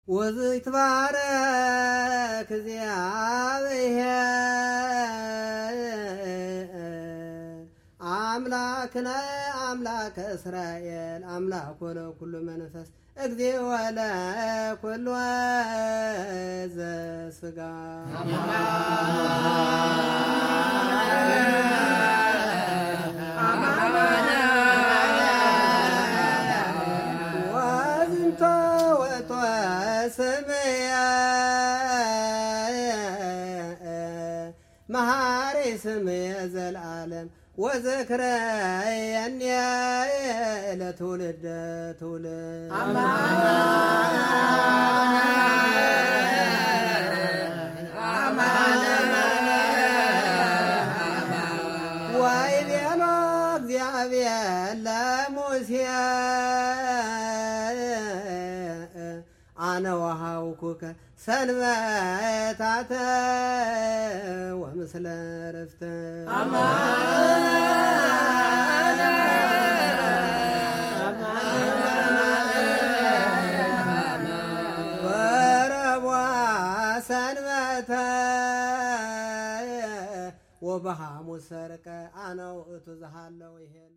ወዝይትባረክ እግዚአብሔር አምላክነ አምላከ እስራኤል አምላክ ወለኩሉ መንፈስ እግዚኦ ለኩሉ ዘሥጋ ወዝንቶ ወጦ ስምየ መሐሪ ስምየ ዘለዓለም ወዘክረየኒ ለትውልደ ትውልድ ወይቤሎ እግዚአብሔር ለሙሴ አነ ወሃብኩከ ሰንበታተ ወምስለ ዕረፍተ ወረቡዕ ሰንበተ ወበሐሙስ ሰርቀ አነ ውእቱ ዘሃለው ይሄ